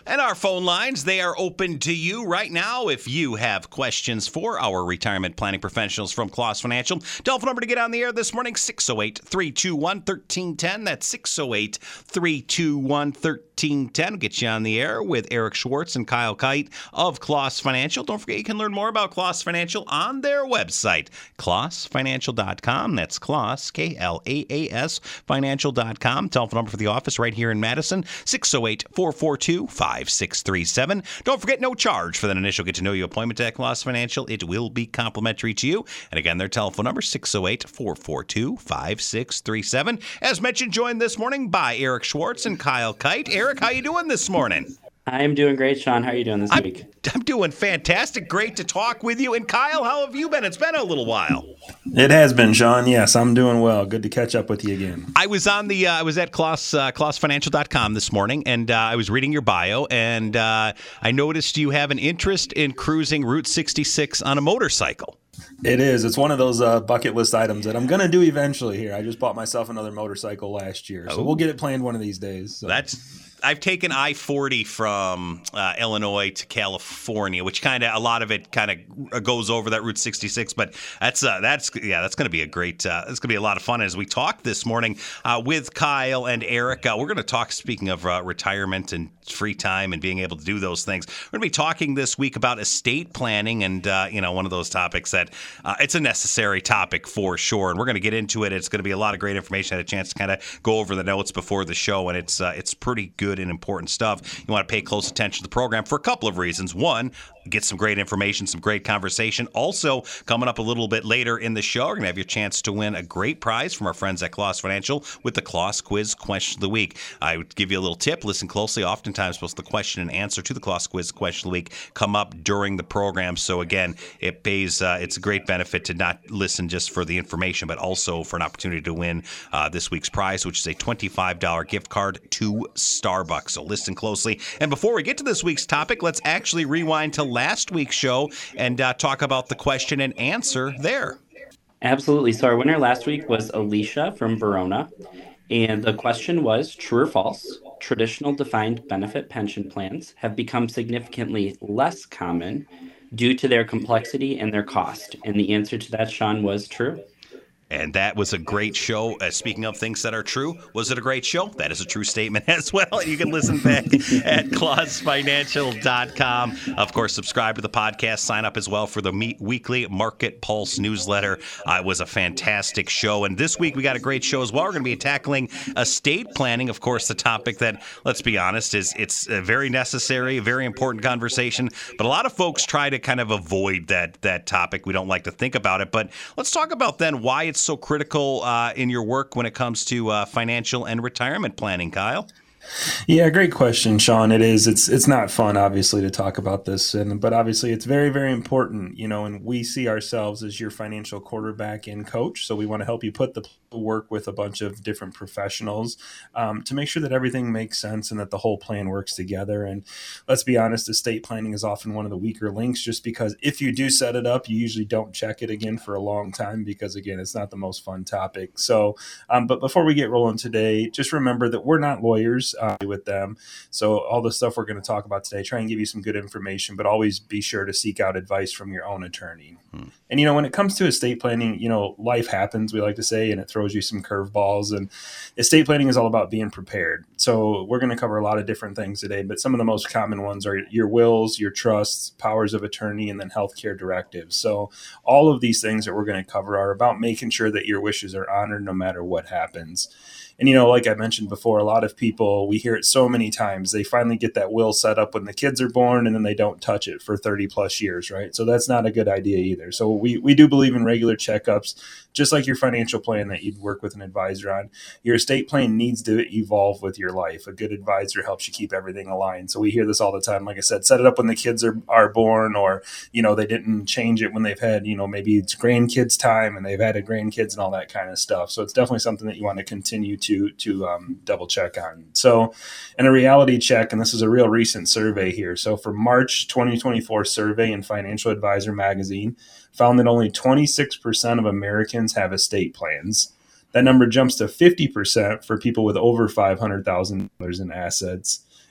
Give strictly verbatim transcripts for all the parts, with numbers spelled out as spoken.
And our phone lines, they are open to you right now if you have questions for our retirement planning professionals from Kloss Financial. Telephone number to get on the air this morning, six oh eight, three two one, one three one zero. That's six oh eight, three two one, one three one zero. We'll get you on the air with Eric Schwartz and Kyle Kite of Kloss Financial. Don't forget you can learn more about Kloss Financial on their website, kloss financial dot com. That's Kloss, K L A A S, financial dot com. Telephone number for the office right here in Madison, six oh eight, four four two, five six three seven. Don't forget, no charge for that initial get-to-know-you appointment at Kloss Financial. It will be complimentary to you. And again, their telephone number, six oh eight, four four two, five six three seven. As mentioned, joined this morning by Eric Schwartz and Kyle Kite. Eric, how you doing this morning? I'm doing great, Sean. How are you doing this I'm, week? I'm doing fantastic. Great to talk with you. And Kyle, how have you been? It's been a little while. It has been, Sean. Yes, I'm doing well. Good to catch up with you again. I was on the uh, I was at Kloss, uh, kloss financial dot com this morning, and uh, I was reading your bio, and uh, I noticed you have an interest in cruising Route sixty-six on a motorcycle. It is. It's one of those uh, bucket list items that I'm going to do eventually here. I just bought myself another motorcycle last year, so oh. we'll get it planned one of these days. So. That's. I've taken I forty from uh, Illinois to California, which kind of a lot of it kind of goes over that Route sixty-six. But that's uh, that's yeah, that's going to be a great. Uh, it's going to be a lot of fun as we talk this morning uh, with Kyle and Eric. Uh, we're going to talk. Speaking of uh, retirement and free time and being able to do those things, we're going to be talking this week about estate planning, and uh, you know, one of those topics that uh, it's a necessary topic for sure. And we're going to get into it. It's going to be a lot of great information. I had a chance to kind of go over the notes before the show, and it's uh, it's pretty good and important stuff. You want to pay close attention to the program for a couple of reasons. One, get some great information, some great conversation. Also, coming up a little bit later in the show, we're going to have your chance to win a great prize from our friends at Kloss Financial with the Kloss Quiz Question of the Week. I would give you a little tip. Listen closely. Oftentimes, both the question and answer to the Kloss Quiz Question of the Week come up during the program. So again, it pays. Uh, it's a great benefit to not listen just for the information, but also for an opportunity to win uh, this week's prize, which is a twenty-five dollars gift card to Starbucks. So listen closely. And before we get to this week's topic, let's actually rewind to last week's show and uh, talk about the question and answer there. Absolutely. So our winner last week was Alicia from Verona. And the question was, true or false, traditional defined benefit pension plans have become significantly less common due to their complexity and their cost. And the answer to that, Sean, was true. And that was a great show. Uh, speaking of things that are true, was it a great show? That is a true statement as well. You can listen back at kloss financial dot com. Of course, subscribe to the podcast. Sign up as well for the me- weekly Market Pulse newsletter. Uh, it was a fantastic show. And this week, we got a great show as well. We're going to be tackling estate planning. Of course, the topic that, let's be honest, is it's a very necessary, a very important conversation. But a lot of folks try to kind of avoid that, that topic. We don't like to think about it. But let's talk about then why it's so critical uh, in your work when it comes to uh, financial and retirement planning, Kyle? Yeah, great question, Sean. It is. It's it's not fun, obviously, to talk about this, and but obviously it's very, very important, you know, and we see ourselves as your financial quarterback and coach. So we want to help you put the work with a bunch of different professionals um, to make sure that everything makes sense and that the whole plan works together. And let's be honest, estate planning is often one of the weaker links, just because if you do set it up, you usually don't check it again for a long time because, again, it's not the most fun topic. So, um, but before we get rolling today, just remember that we're not lawyers. Uh, with them. So all the stuff we're going to talk about today, try and give you some good information, but always be sure to seek out advice from your own attorney. Hmm. And, you know, when it comes to estate planning, you know, life happens, we like to say, and it throws you some curveballs. And estate planning is all about being prepared. So we're going to cover a lot of different things today, but some of the most common ones are your wills, your trusts, powers of attorney, and then healthcare directives. So all of these things that we're going to cover are about making sure that your wishes are honored no matter what happens. And, you know, like I mentioned before, a lot of people, we hear it so many times, they finally get that will set up when the kids are born and then they don't touch it for thirty plus years, right? So that's not a good idea either. So we, we do believe in regular checkups, just like your financial plan that you'd work with an advisor on. Your estate plan needs to evolve with your life. A good advisor helps you keep everything aligned. So we hear this all the time. Like I said, set it up when the kids are, are born, or, you know, they didn't change it when they've had, you know, maybe it's grandkids time and they've had a grandkids and all that kind of stuff. So it's definitely something that you want to continue to to um, double check on. So in a reality check, and this is a real recent survey here. So for March twenty twenty-four survey in Financial Advisor magazine found that only twenty-six percent of Americans have estate plans. That number jumps to fifty percent for people with over five hundred thousand dollars in assets.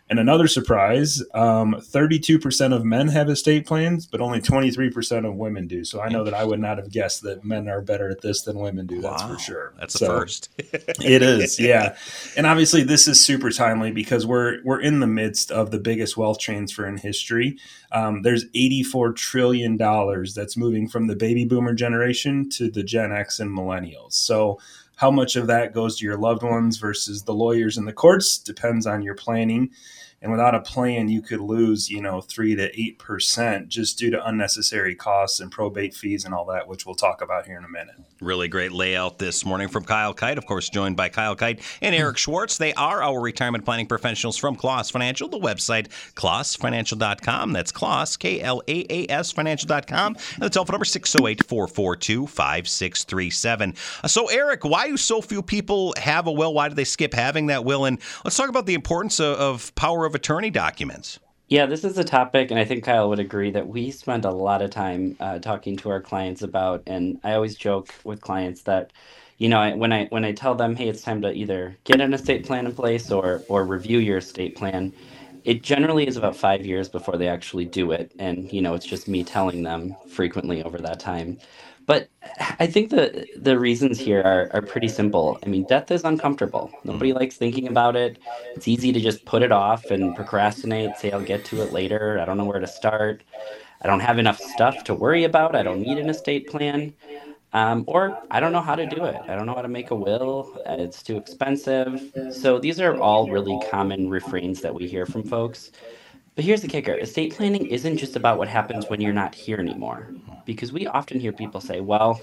And another surprise, um, thirty-two percent of men have estate plans, but only twenty-three percent of women do. So I know that I would not have guessed that men are better at this than women do. That's Wow. for sure. That's the so, first. It is, yeah. And obviously this is super timely because we're we're in the midst of the biggest wealth transfer in history. Um, there's eighty-four trillion dollars that's moving from the baby boomer generation to the Gen X and millennials. So how much of that goes to your loved ones versus the lawyers and the courts depends on your planning. And without a plan, you could lose, you know, three to eight percent just due to unnecessary costs and probate fees and all that, which we'll talk about here in a minute. Really great layout this morning from Kyle Kite, of course, joined by Kyle Kite and Eric Schwartz. They are our retirement planning professionals from Klaas Financial. The website, klaas financial dot com. That's Klaas, K L A A S financial dot com. And the telephone number, six oh eight, four four two, five six three seven. Uh, so, Eric, why do so few people have a will? Why do they skip having that will? And let's talk about the importance of, of power of attorney documents. Yeah, this is a topic, and I think Kyle would agree that we spend a lot of time uh, talking to our clients about. And I always joke with clients that, you know, I, when I when I tell them, hey, it's time to either get an estate plan in place or or review your estate plan, it generally is about five years before they actually do it. And, you know, it's just me telling them frequently over that time. But I think the the reasons here are, are pretty simple. I mean, death is uncomfortable. Nobody likes thinking about it. It's easy to just put it off and procrastinate, say I'll get to it later. I don't know where to start. I don't have enough stuff to worry about. I don't need an estate plan. Um, or I don't know how to do it. I don't know how to make a will. Uh, It's too expensive. So these are all really common refrains that we hear from folks. But here's the kicker. Estate planning isn't just about what happens when you're not here anymore. Because we often hear people say, well,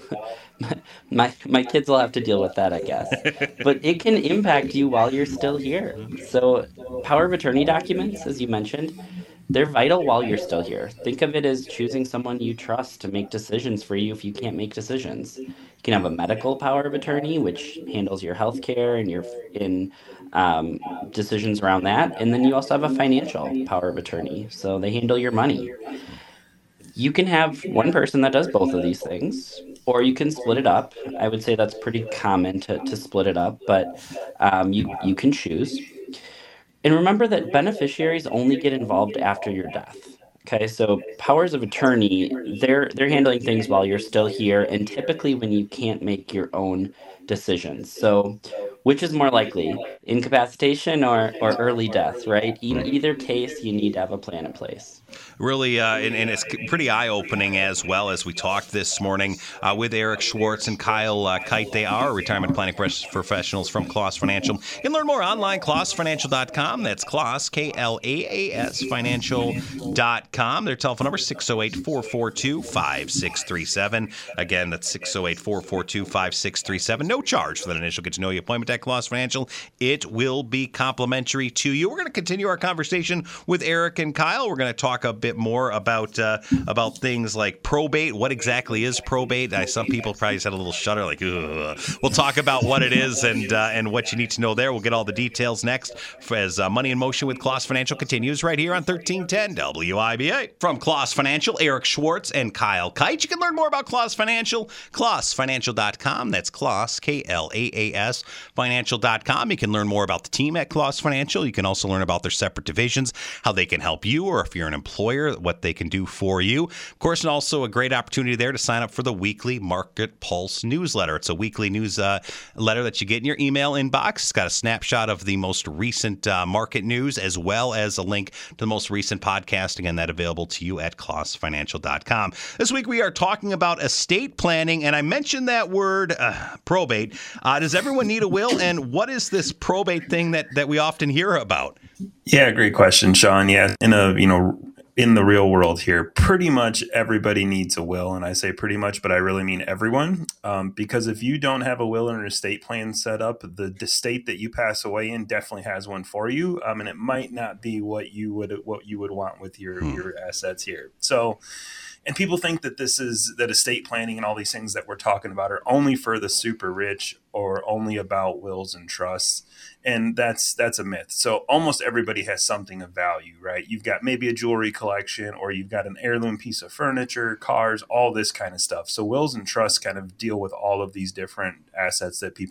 my my kids will have to deal with that, I guess. But it can impact you while you're still here. So power of attorney documents, as you mentioned, they're vital while you're still here. Think of it as choosing someone you trust to make decisions for you if you can't make decisions. You can have a medical power of attorney, which handles your health care and your in um, decisions around that. And then you also have a financial power of attorney. So they handle your money. You can have one person that does both of these things, or you can split it up. I would say that's pretty common to, to split it up, but um, you, you can choose. And remember that beneficiaries only get involved after your death. Okay, so powers of attorney, they're they're handling things while you're still here, and typically when you can't make your own decisions. So which is more likely, incapacitation or, or early death, right? In either case, you need to have a plan in place. Really, uh, and, and it's pretty eye-opening as well as we talked this morning uh, with Eric Schwartz and Kyle uh, Kite. They are retirement planning professionals from Klaas Financial. You can learn more online, klaas financial dot com. That's Klaas, K L A A S financial dot com. Their telephone number, six oh eight, four four two, five six three seven. Again, that's six oh eight, four four two, five six three seven. No charge for that initial get-to-know-you appointment at Klaas Financial. It will be complimentary to you. We're going to continue our conversation with Eric and Kyle. We're going to talk a bit more about uh, about things like probate. What exactly is probate? I, some people probably just had a little shudder, like, ugh. We'll talk about what it is and uh, and what you need to know there. We'll get all the details next as uh, Money in Motion with Klaas Financial continues right here on thirteen ten W I B A. From Klaas Financial, Eric Schwartz and Kyle Kite. You can learn more about Klaas Financial, klaas financial dot com. That's Klaas, K L A A S, financial dot com. You can learn more about the team at Klaas Financial. You can also learn about their separate divisions, how they can help you, or if you're an employer, what they can do for you. Of course, and also a great opportunity there to sign up for the weekly Market Pulse newsletter. It's a weekly news uh, letter that you get in your email inbox. It's got a snapshot of the most recent uh, market news, as well as a link to the most recent podcast. Again, that available to you at klaas financial dot com. This week, we are talking about estate planning, and I mentioned that word, uh, probate. Uh, does everyone need a will, and what is this probate thing that, that we often hear about? Yeah, great question, Sean. Yeah, in a, you know, in the real world here, pretty much everybody needs a will. And I say pretty much, but I really mean everyone. Um, because if you don't have a will or an estate plan set up, the estate that you pass away in definitely has one for you. Um, and it might not be what you would what you would want with your, hmm. your assets here. So, and people think that this is that estate planning and all these things that we're talking about are only for the super rich or only about wills and trusts. And that's that's a myth. So almost everybody has something of value, right? You've got maybe a jewelry collection, or you've got an heirloom piece of furniture, cars, all this kind of stuff. So wills and trusts kind of deal with all of these different assets that people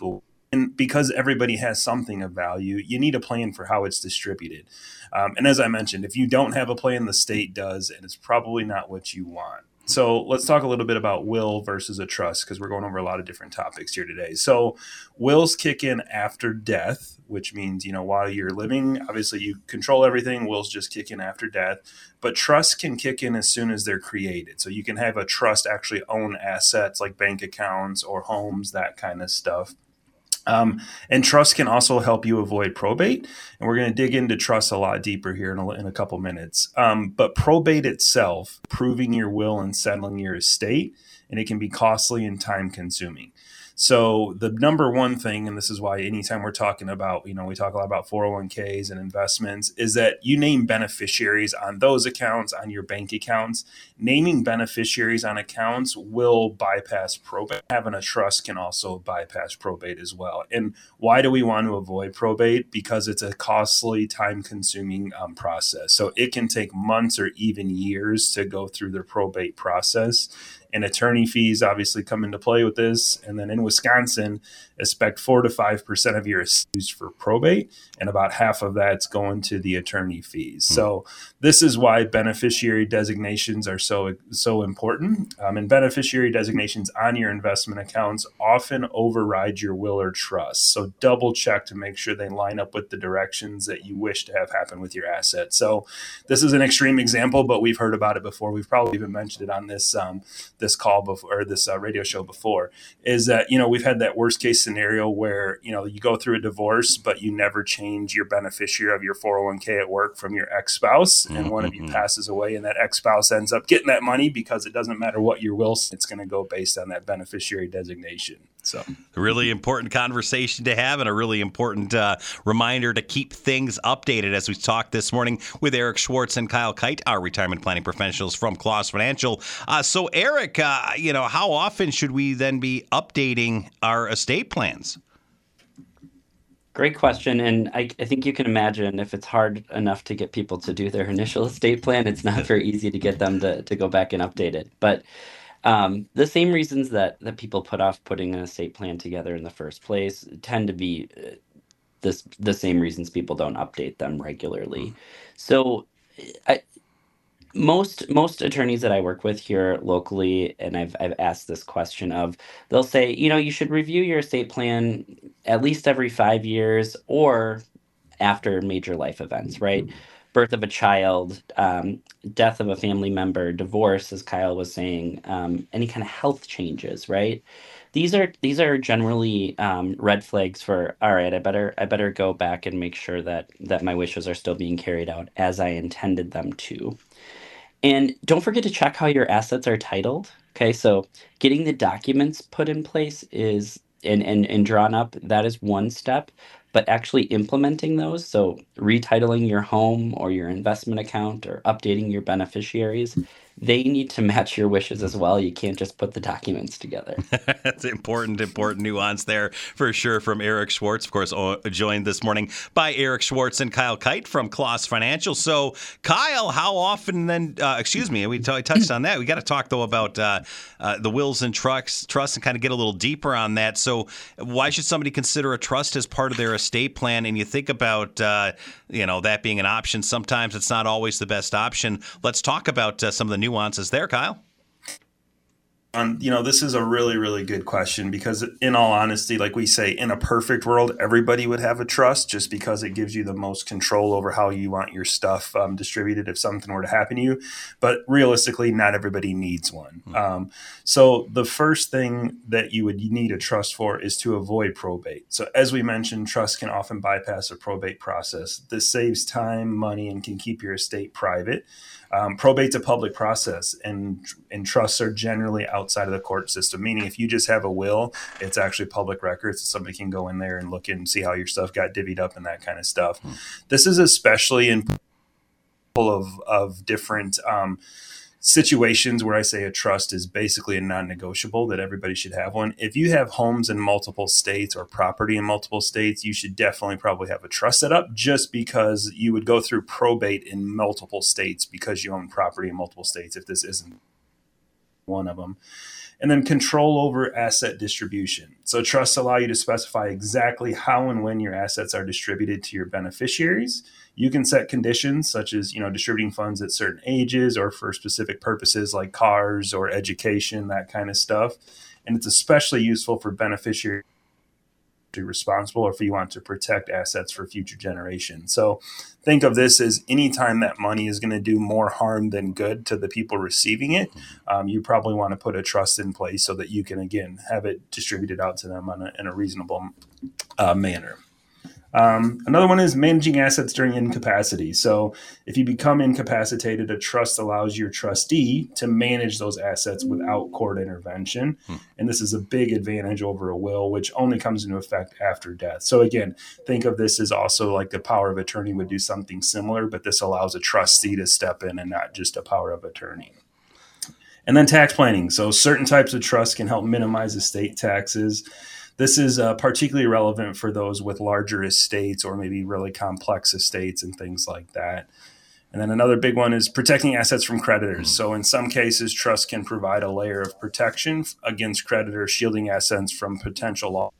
And because everybody has something of value, you need a plan for how it's distributed. Um, and as I mentioned, if you don't have a plan, the state does, and it's probably not what you want. So let's talk a little bit about will versus a trust, because we're going over a lot of different topics here today. So wills kick in after death, which means, you know, while you're living, obviously you control everything. Wills just kick in after death. But trusts can kick in as soon as they're created. So you can have a trust actually own assets like bank accounts or homes, that kind of stuff. Um, and trust can also help you avoid probate. And we're going to dig into trust a lot deeper here in a, in a couple minutes. Um, but probate itself, proving your will and settling your estate, and it can be costly and time consuming. So the number one thing, and this is why anytime we're talking about, you know, we talk a lot about four oh one k's and investments, is that you name beneficiaries on those accounts, on your bank accounts. Naming beneficiaries on accounts will bypass probate. Having a trust can also bypass probate as well. And why do we want to avoid probate? Because it's a costly, time-consuming um, process. So it can take months or even years to go through the probate process. And attorney fees obviously come into play with this. And then in Wisconsin, expect four to five percent of your estate used for probate, and about half of that's going to the attorney fees. Mm-hmm. So this is why beneficiary designations are so so important. Um, and beneficiary designations on your investment accounts often override your will or trust. So double check to make sure they line up with the directions that you wish to have happen with your assets. So this is an extreme example, but we've heard about it before. We've probably even mentioned it on this um, this call before, or this uh, radio show before, is that, you know, we've had that worst case scenario where, you know, you go through a divorce, but you never change your beneficiary of your four oh one k at work from your ex-spouse. Mm-hmm. And one of you passes away, and that ex-spouse ends up getting that money because it doesn't matter what your will, it's going to go based on that beneficiary designation. So a really important conversation to have, and a really important uh, reminder to keep things updated as we talked this morning with Eric Schwartz and Kyle Kite, our retirement planning professionals from Claus Financial. Uh, so Eric, uh, you know, how often should we then be updating our estate plans? Great question. And I, I think you can imagine if it's hard enough to get people to do their initial estate plan, it's not very easy to get them to, to go back and update it. But Um, the same reasons that, that people put off putting an estate plan together in the first place tend to be uh, this, the same reasons people don't update them regularly. So I, most most attorneys that I work with here locally, and I've I've asked this question of, they'll say, you know, you should review your estate plan at least every five years or after major life events, right? Birth of a child, um, death of a family member, divorce, as Kyle was saying, um, any kind of health changes, right? These are these are generally um, red flags for, all right, I better I better go back and make sure that that my wishes are still being carried out as I intended them to. And don't forget to check how your assets are titled. Okay, so getting the documents put in place is and and, and drawn up, that is one step. But actually implementing those, so retitling your home or your investment account or updating your beneficiaries, they need to match your wishes as well. You can't just put the documents together. That's important, important nuance there for sure from Eric Schwartz, of course, joined this morning by Eric Schwartz and Kyle Kite from Claus Financial. So, Kyle, how often then, uh, excuse me, we t- touched on that. We got to talk, though, about uh, uh, the wills and trusts, trusts and kind of get a little deeper on that. So why should somebody consider a trust as part of their estate plan? And you think about, uh, you know, that being an option. Sometimes it's not always the best option. Let's talk about uh, some of the nuances there, Kyle. Um, you know, this is a really, really good question because in all honesty, like we say, in a perfect world, everybody would have a trust just because it gives you the most control over how you want your stuff um, distributed if something were to happen to you. But realistically, not everybody needs one. Mm-hmm. Um, so the first thing that you would need a trust for is to avoid probate. So as we mentioned, trust can often bypass a probate process. This saves time, money, and can keep your estate private. Um, probate's a public process, and and trusts are generally outside of the court system, meaning if you just have a will, it's actually public records. Somebody can go in there and look and see how your stuff got divvied up and that kind of stuff. Hmm. This is especially in full of, of different um, situations where I say a trust is basically a non-negotiable, that everybody should have one. If you have homes in multiple states or property in multiple states, you should definitely probably have a trust set up, just because you would go through probate in multiple states because you own property in multiple states if this isn't one of them. And then control over asset distribution. So trusts allow you to specify exactly how and when your assets are distributed to your beneficiaries. You can set conditions such as, you know, distributing funds at certain ages or for specific purposes like cars or education, that kind of stuff. And it's especially useful for beneficiaries to be responsible or if you want to protect assets for future generations. So think of this as anytime that money is going to do more harm than good to the people receiving it, um, you probably want to put a trust in place so that you can, again, have it distributed out to them on a, in a reasonable uh, manner. Um, another one is managing assets during incapacity. So if you become incapacitated, a trust allows your trustee to manage those assets without court intervention. Hmm. And this is a big advantage over a will, which only comes into effect after death. So again, think of this as also like the power of attorney would do something similar, but this allows a trustee to step in and not just a power of attorney. And then tax planning. So certain types of trusts can help minimize estate taxes. This is uh, particularly relevant for those with larger estates or maybe really complex estates and things like that. And then another big one is protecting assets from creditors. So in some cases, trusts can provide a layer of protection against creditors, shielding assets from potential loss.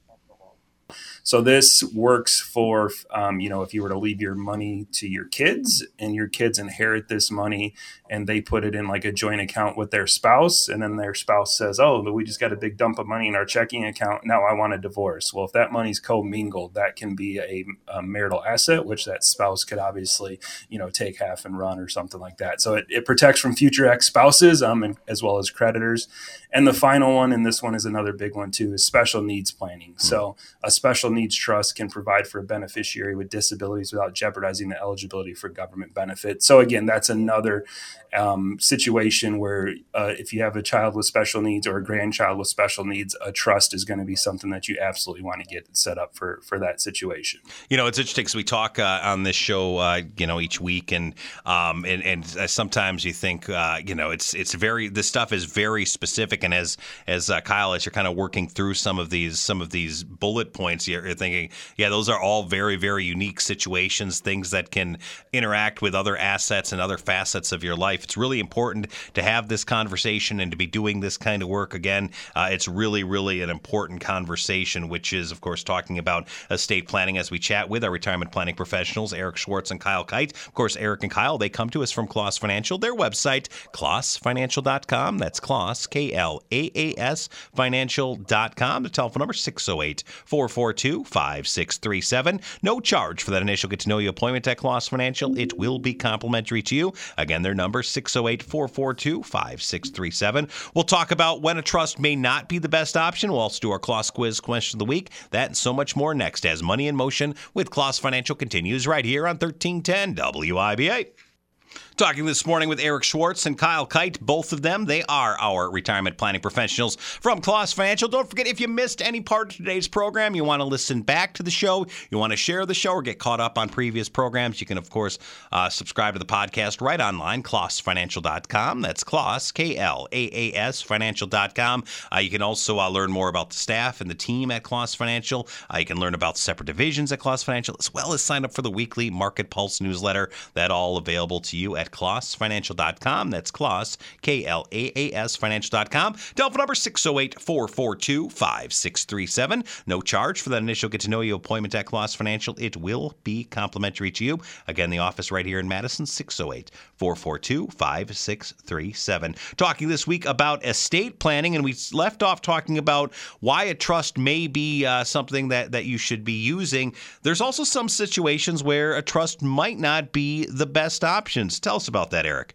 So this works for, um, you know, if you were to leave your money to your kids and your kids inherit this money and they put it in like a joint account with their spouse, and then their spouse says, oh, but we just got a big dump of money in our checking account. Now I want a divorce. Well, if that money's commingled, that can be a, a marital asset, which that spouse could obviously, you know, take half and run or something like that. So it, it protects from future ex-spouses um, and, as well as creditors. And the final one, and this one is another big one too, is special needs planning. Mm-hmm. So a special needs trust can provide for a beneficiary with disabilities without jeopardizing the eligibility for government benefits. So again, that's another um, situation where uh, if you have a child with special needs or a grandchild with special needs, a trust is going to be something that you absolutely want to get set up for for that situation. You know, it's interesting because we talk uh, on this show, uh, you know, each week, and um, and, and uh, sometimes you think, uh, you know, it's it's very this stuff is very specific, and as as uh, Kyle, as you're kind of working through some of these some of these bullet points, you're, you're thinking, yeah, those are all very, very unique situations, things that can interact with other assets and other facets of your life. It's really important to have this conversation and to be doing this kind of work. Again, uh, it's really, really an important conversation, which is, of course, talking about estate planning as we chat with our retirement planning professionals, Eric Schwartz and Kyle Kite. Of course, Eric and Kyle, they come to us from Klaas Financial. Their website, klaas financial dot com. That's Klaas, K L A A S, financial dot com. The telephone number, six oh eight, four four two, five six three seven. No charge for that initial get-to-know you appointment at Klaas Financial. It will be complimentary to you. Again, their number, six oh eight, four four two, five six three seven. We'll talk about when a trust may not be the best option. We'll also do our Klaas Quiz question of the week. That and so much more next as Money in Motion with Klaas Financial continues right here on thirteen ten W I B A. Talking this morning with Eric Schwartz and Kyle Kite. Both of them, they are our retirement planning professionals from Klaas Financial. Don't forget, if you missed any part of today's program, you want to listen back to the show, you want to share the show or get caught up on previous programs, you can, of course, uh, subscribe to the podcast right online, klaas financial dot com. That's Klaas, K L A A S, financial dot com. Uh, you can also uh, learn more about the staff and the team at Klaas Financial. Uh, you can learn about separate divisions at Klaas Financial, as well as sign up for the weekly Market Pulse newsletter. That all available to you at klaas financial dot com. That's Klaas, K L A A S, financial dot com. Telephone number six oh eight, four four two, five six three seven. No charge for that initial get-to-know you appointment at Klaas Financial. It will be complimentary to you. Again, the office right here in Madison, six oh eight, four four two, five six three seven. Talking this week about estate planning, and we left off talking about why a trust may be uh, something that, that you should be using. There's also some situations where a trust might not be the best options. Tell us about that, Eric.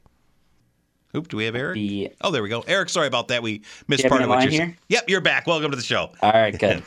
Oop, do we have Eric? The, oh, there we go. Eric, sorry about that. We missed you part of what you're saying. Yep, you're back. Welcome to the show. All right, good.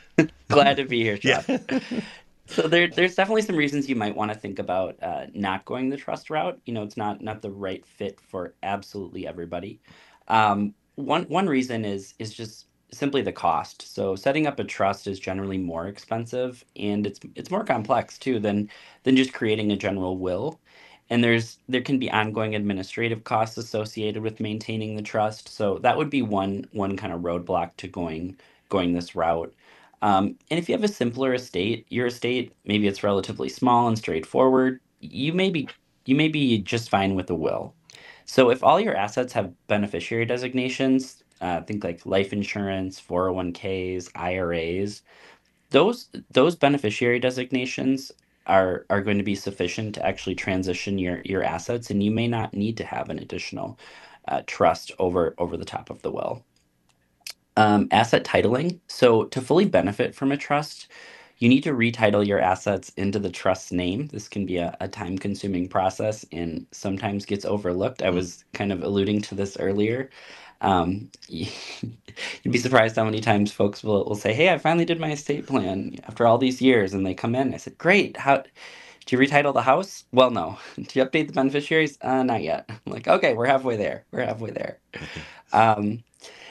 Glad to be here, Sean. Yeah. So there, there's definitely some reasons you might want to think about uh, not going the trust route. You know, it's not not the right fit for absolutely everybody. Um, one one reason is is just simply the cost. So setting up a trust is generally more expensive, and it's it's more complex too than than just creating a general will. And there's there can be ongoing administrative costs associated with maintaining the trust. So that would be one one kind of roadblock to going going this route. Um, and if you have a simpler estate, your estate, maybe it's relatively small and straightforward, you may be you may be just fine with a will. So if all your assets have beneficiary designations, uh, think like life insurance, four oh one k's, I R As, those those beneficiary designations are are going to be sufficient to actually transition your your assets, and you may not need to have an additional uh, trust over over the top of the will. Um, asset titling. So to fully benefit from a trust, you need to retitle your assets into the trust's name. This can be a, a time-consuming process and sometimes gets overlooked. I was kind of alluding to this earlier. Um, you'd be surprised how many times folks will, will say, "Hey, I finally did my estate plan after all these years," and they come in. I said, "Great. How did you retitle the house?" "Well, no." "Did you update the beneficiaries?" Uh, not yet. I'm like, "Okay, we're halfway there. We're halfway there." Um,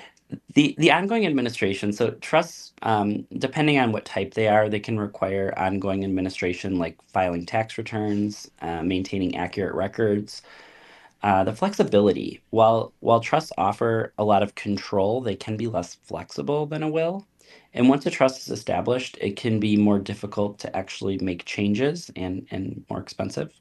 the the ongoing administration, so trusts, um, depending on what type they are, they can require ongoing administration like filing tax returns, uh, maintaining accurate records. Uh, the flexibility, while while trusts offer a lot of control, they can be less flexible than a will. And once a trust is established, it can be more difficult to actually make changes and and more expensive.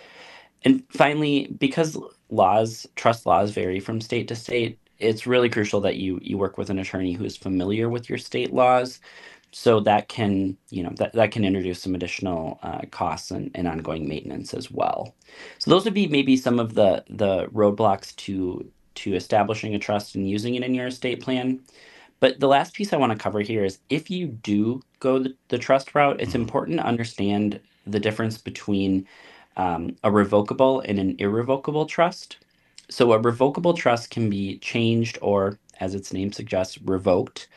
And finally, because laws, trust laws vary from state to state, it's really crucial that you you work with an attorney who is familiar with your state laws. So that can, you know, that, that can introduce some additional uh, costs and, and ongoing maintenance as well. So those would be maybe some of the the roadblocks to to establishing a trust and using it in your estate plan. But the last piece I want to cover here is if you do go the, the trust route, it's important to understand the difference between um, a revocable and an irrevocable trust. So a revocable trust can be changed or, as its name suggests, revoked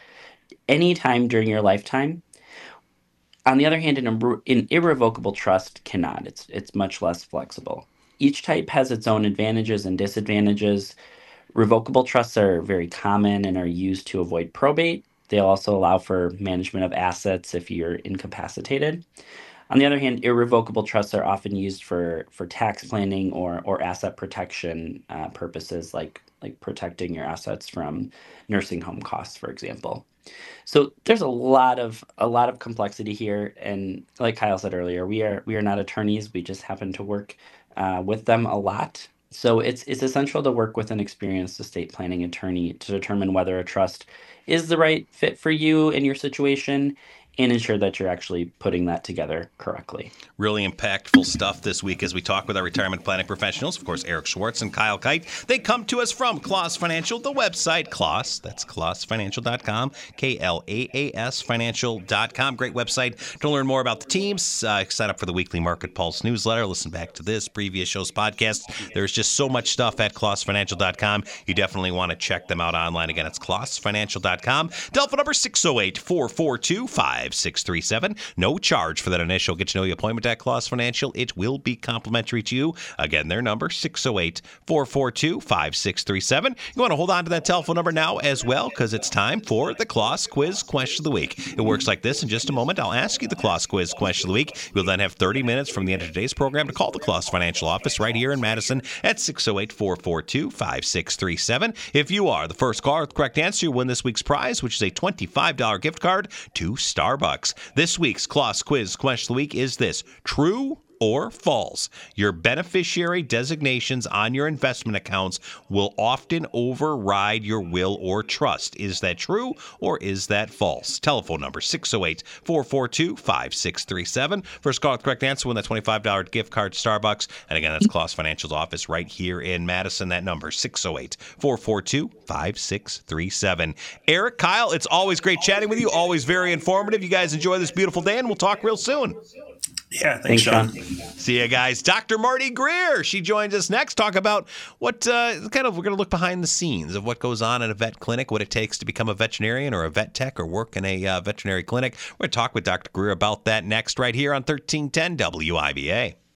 anytime during your lifetime. On the other hand, an, irre- an irrevocable trust cannot. It's it's much less flexible. Each type has its own advantages and disadvantages. Revocable trusts are very common and are used to avoid probate. They also allow for management of assets if you're incapacitated. On the other hand, irrevocable trusts are often used for, for tax planning or, or asset protection uh, purposes, like, like protecting your assets from nursing home costs, for example. So there's a lot of a lot of complexity here, and like Kyle said earlier, we are we are not attorneys. We just happen to work uh, with them a lot. So it's it's essential to work with an experienced estate planning attorney to determine whether a trust is the right fit for you and your situation, and ensure that you're actually putting that together correctly. Really impactful stuff this week as we talk with our retirement planning professionals. Of course, Eric Schwartz and Kyle Kite. They come to us from Klaas Financial, the website, Klaas, that's klaas financial dot com, K L A A S financial dot com. Great website to learn more about the teams. Uh, sign up for the weekly Market Pulse newsletter. Listen back to this, previous show's podcast. There's just so much stuff at klaas financial dot com. You definitely want to check them out online. Again, it's klaas financial dot com. Telephone number six oh eight, four four two, five six three seven. No charge for that initial get to know you appointment at Klaas Financial. It will be complimentary to you. Again, their number six oh eight, four four two, five six three seven. You want to hold on to that telephone number now as well, because it's time for the Klaas Quiz Question of the Week. It works like this. In just a moment, I'll ask you the Klaas Quiz Question of the Week. You'll then have thirty minutes from the end of today's program to call the Klaas Financial office right here in Madison at six oh eight, four four two, five six three seven. If you are the first caller with the correct answer, you win this week's prize, which is a twenty-five dollars gift card to Starbucks. This week's Klaas Quiz Question of the Week is this: true or false? Your beneficiary designations on your investment accounts will often override your will or trust. Is that true or is that false? Telephone number six oh eight, four four two, five six three seven. First call with the correct answer, win that twenty-five dollars gift card to Starbucks. And again, that's Klaas Financial's office right here in Madison. That number six oh eight, four four two, five six three seven. Eric, Kyle, it's always great chatting with you. Always very informative. You guys enjoy this beautiful day, and we'll talk real soon. Yeah, thanks, Sean. See you guys. Doctor Marty Greer, she joins us next. Talk about what uh, kind of, we're going to look behind the scenes of what goes on in a vet clinic, what it takes to become a veterinarian or a vet tech or work in a uh, veterinary clinic. We're going to talk with Doctor Greer about that next right here on thirteen ten W I B A.